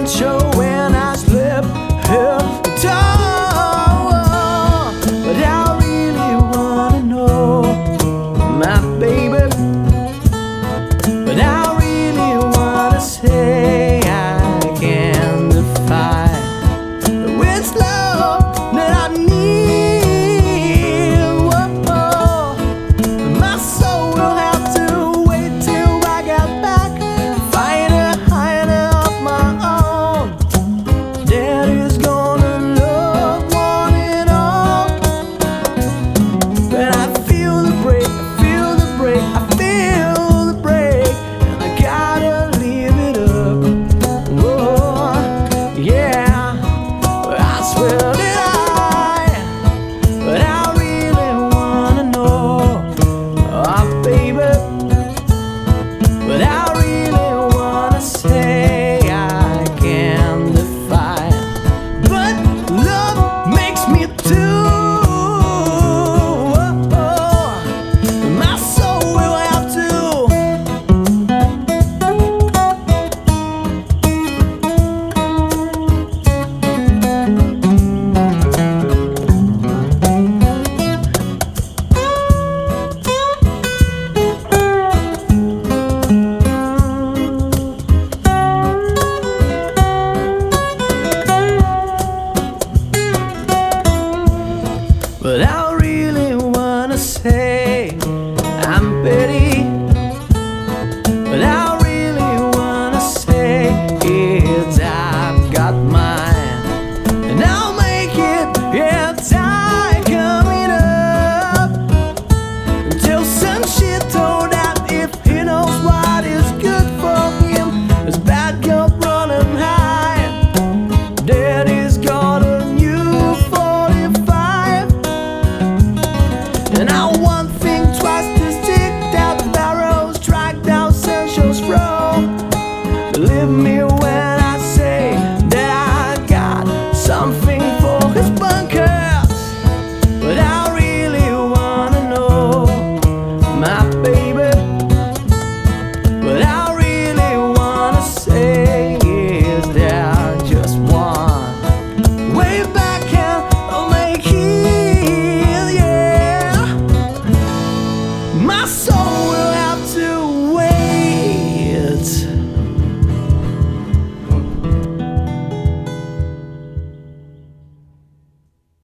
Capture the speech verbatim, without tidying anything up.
would show when I slept her door. But I really wanna know, my baby. But I really wanna say I can't define which love that I need. Whoa. My soul will have to wait till I get back, find a hider of my own that is gonna love one and all. But I feel the break, I feel the break, I feel the break, and I gotta leave it up. Whoa, yeah, I swear that I, but I really wanna know, oh baby. But I really wanna say I can't define, but love makes me do. My soul will have to. But I really wanna say I'm Betty. But I really wanna say it's I've got mine, and I'll make it. Yeah, time coming up until some shit told out. If he knows what is good for him, his bad girl running high. Daddy's got a new forty-five. And I one thing twice to stick down the barrels, strike down Sancho's row. Believe me when I say that I got something for his bunkers. But I really wanna know, my baby. But I really wanna say is there just one way back and I'll make it, yeah. My soul